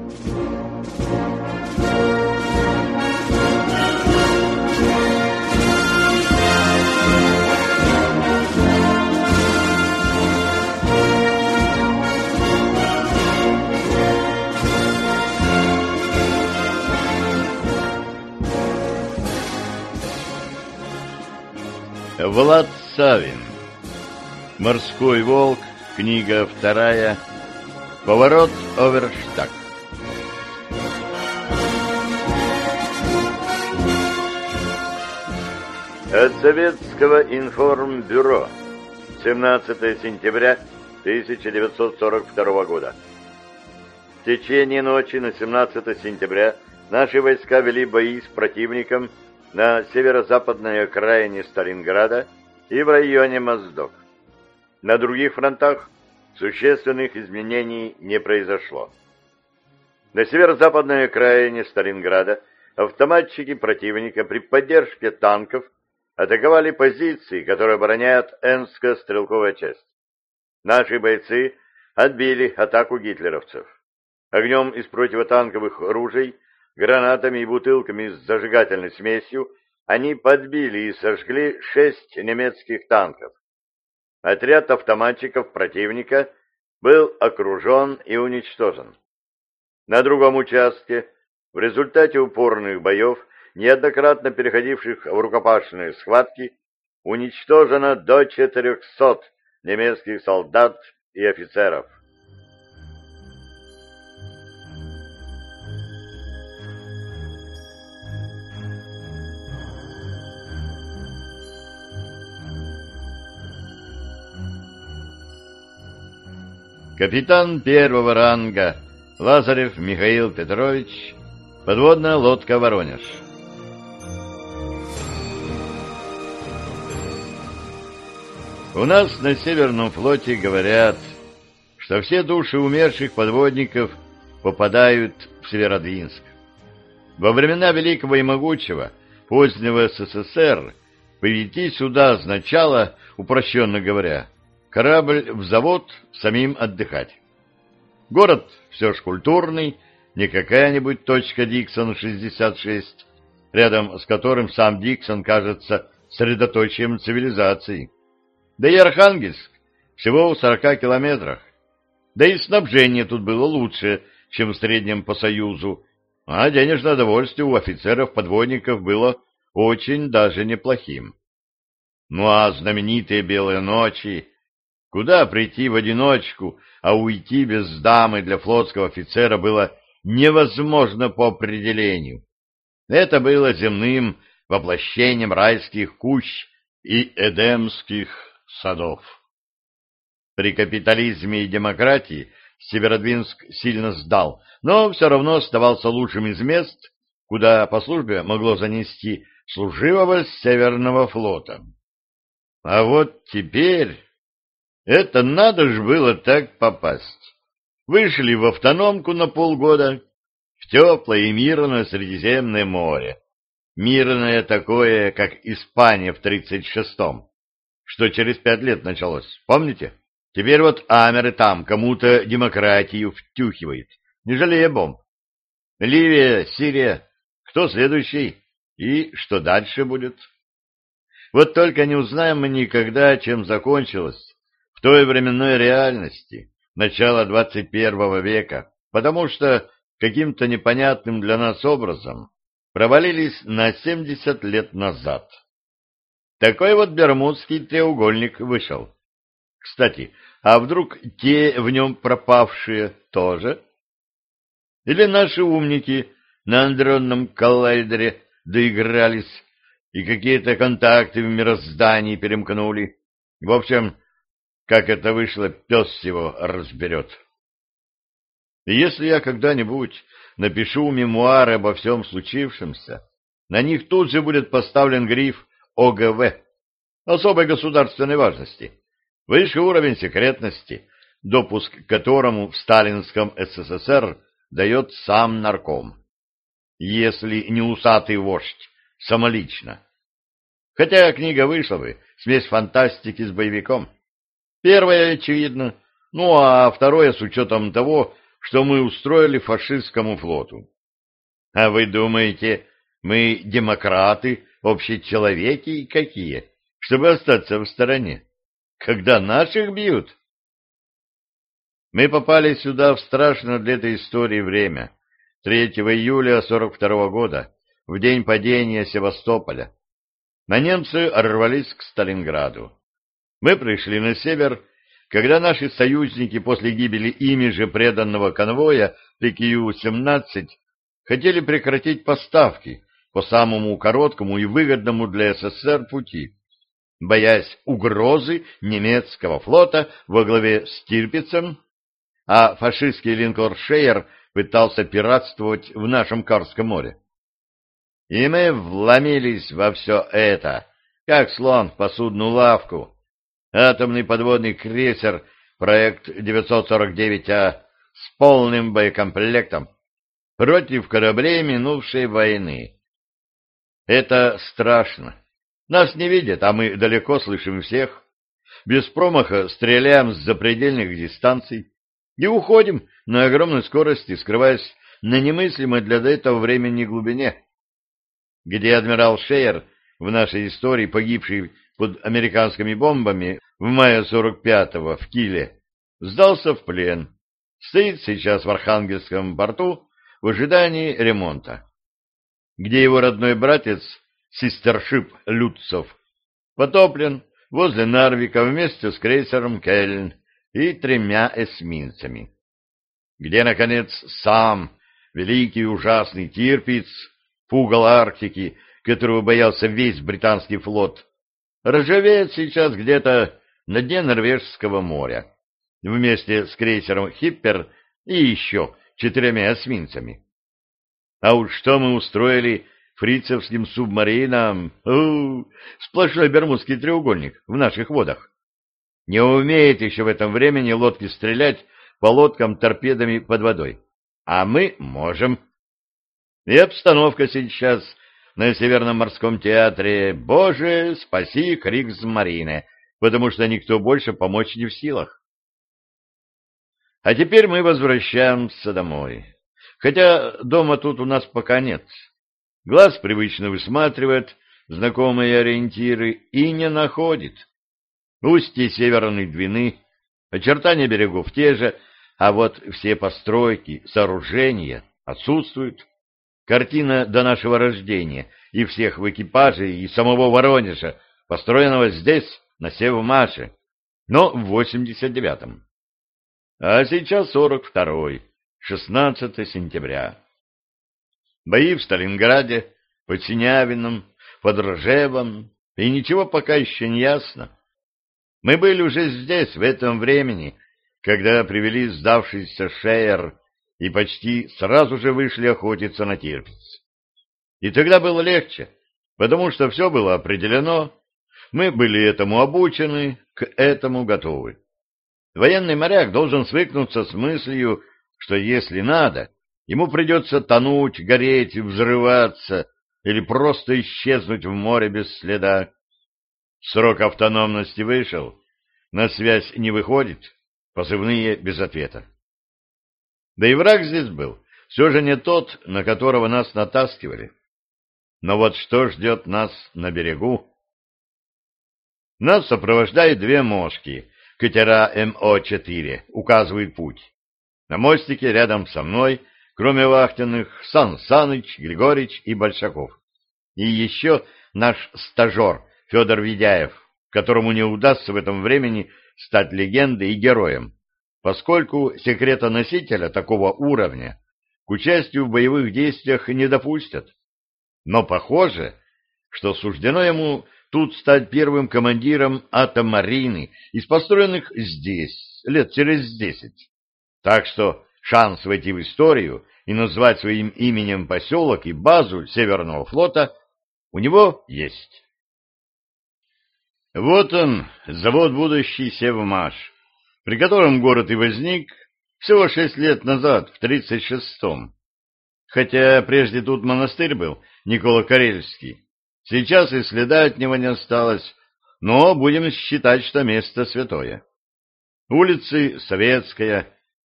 Влад Савин. Морской волк. Книга 2. Поворот Оверштаг. От Советского информбюро. 17 сентября 1942 года. В течение ночи на 17 сентября наши войска вели бои с противником на северо-западной окраине Сталинграда и в районе Моздок. На других фронтах существенных изменений не произошло. На северо-западной окраине Сталинграда автоматчики противника при поддержке танков атаковали позиции, которые обороняет Энская стрелковая часть. Наши бойцы отбили атаку гитлеровцев. Огнем из противотанковых ружей, гранатами и бутылками с зажигательной смесью они подбили и сожгли 6 немецких танков. Отряд автоматчиков противника был окружен и уничтожен. На другом участке, в результате упорных боев, неоднократно переходивших в рукопашные схватки, уничтожено до 400 немецких солдат и офицеров. Капитан первого ранга Лазарев Михаил Петрович, подводная лодка «Воронеж». У нас на Северном флоте говорят, что все души умерших подводников попадают в Северодвинск. Во времена Великого и Могучего, позднего СССР, прийти сюда означало, упрощенно говоря, корабль в завод, самим отдыхать. Город все ж культурный, не какая-нибудь точка Диксон-66, рядом с которым сам Диксон кажется средоточием цивилизации. Да и Архангельск всего в 40 километрах. Да и снабжение тут было лучше, чем в среднем по Союзу, а денежное довольствие у офицеров-подводников было очень даже неплохим. Ну а знаменитые белые ночи... Куда прийти в одиночку, а уйти без дамы для флотского офицера было невозможно по определению. Это было земным воплощением райских кущ и эдемских садов. При капитализме и демократии Северодвинск сильно сдал, но все равно оставался лучшим из мест, куда по службе могло занести служивого Северного флота. А вот теперь... Это надо ж было так попасть. Вышли в автономку на полгода, в теплое и мирное Средиземное море. Мирное такое, как Испания в 36-м, что через 5 лет началось, помните? Теперь вот амеры там кому-то демократию втюхивает, не жалея бомб. Ливия, Сирия, кто следующий и что дальше будет? Вот только не узнаем мы никогда, чем закончилось в той временной реальности начала 21 века, потому что каким-то непонятным для нас образом провалились на 70 лет назад. Такой вот Бермудский треугольник вышел. Кстати, а вдруг те в нем пропавшие тоже? Или наши умники на андронном коллайдере доигрались и какие-то контакты в мироздании перемкнули? В общем... Как это вышло, пес его разберет. И если я когда-нибудь напишу мемуары обо всем случившемся, на них тут же будет поставлен гриф ОГВ, особой государственной важности, высший уровень секретности, допуск к которому в сталинском СССР дает сам нарком, если не усатый вождь, самолично. Хотя книга вышла бы, смесь фантастики с боевиком. Первое, очевидно, ну а второе с учетом того, что мы устроили фашистскому флоту. А вы думаете, мы демократы, общечеловеки какие, чтобы остаться в стороне, когда наших бьют? Мы попали сюда в страшное для этой истории время, 3 июля 42 года, в день падения Севастополя. На немцы рвались к Сталинграду. Мы пришли на север, когда наши союзники после гибели ими же преданного конвоя ПКУ-17 хотели прекратить поставки по самому короткому и выгодному для СССР пути, боясь угрозы немецкого флота во главе с Тирпицем, а фашистский линкор «Шейер» пытался пиратствовать в нашем Карском море. И мы вломились во все это, как слон в посудную лавку. Атомный подводный крейсер проект 949А с полным боекомплектом против кораблей минувшей войны. Это страшно. Нас не видят, а мы далеко слышим всех. Без промаха стреляем с запредельных дистанций и уходим на огромной скорости, скрываясь на немыслимой для этого времени глубине. Где адмирал Шейер, в нашей истории погибший под американскими бомбами в мае 45-го в Киле, сдался в плен, стоит сейчас в Архангельском порту в ожидании ремонта. Где его родной братец, сестершип Люцов, потоплен возле Нарвика вместе с крейсером Кельн и 3 эсминцами. Где, наконец, сам великий и ужасный Тирпиц, пугало Арктики, которого боялся весь британский флот, ржавеет сейчас где-то на дне Норвежского моря, вместе с крейсером Хиппер и еще 4 эсминцами. А уж что мы устроили фрицевским субмаринам, сплошной Бермудский треугольник в наших водах. Не умеет еще в этом времени лодки стрелять по лодкам торпедами под водой, а мы можем. И обстановка сейчас на Северном морском театре «Боже, спаси Кригсмарине», потому что никто больше помочь не в силах. А теперь мы возвращаемся домой. Хотя дома тут у нас пока нет. Глаз привычно высматривает знакомые ориентиры и не находит. Устье Северной Двины, очертания берегов те же, а вот все постройки, сооружения отсутствуют. Картина до нашего рождения и всех в экипаже, и самого Воронежа, построенного здесь, на Севмаше, но в 89-м. А сейчас 42-й, 16 сентября. Бои в Сталинграде, под Синявином, под Ржевом, и ничего пока еще не ясно. Мы были уже здесь в этом времени, когда привели сдавшийся Шейер и почти сразу же вышли охотиться на Тирпиц. И тогда было легче, потому что все было определено, мы были этому обучены, к этому готовы. Военный моряк должен свыкнуться с мыслью, что если надо, ему придется тонуть, гореть, взрываться или просто исчезнуть в море без следа. Срок автономности вышел, на связь не выходит, позывные без ответа. Да и враг здесь был, все же не тот, на которого нас натаскивали. Но вот что ждет нас на берегу? Нас сопровождают 2 мошки, катера МО-4, указывают путь. На мостике рядом со мной, кроме вахтенных, Сан Саныч, Григорич и Большаков. И еще наш стажер Федор Ведяев, которому не удастся в этом времени стать легендой и героем, поскольку секретоносителя такого уровня к участию в боевых действиях не допустят. Но похоже, что суждено ему тут стать первым командиром атомарины из построенных здесь, лет через 10. Так что шанс войти в историю и назвать своим именем поселок и базу Северного флота у него есть. Вот он, завод будущий Севмаш, при котором город и возник всего 6 лет назад, в 36-м. Хотя прежде тут монастырь был, Николо-Карельский. Сейчас и следа от него не осталось, но будем считать, что место святое. Улицы Советская,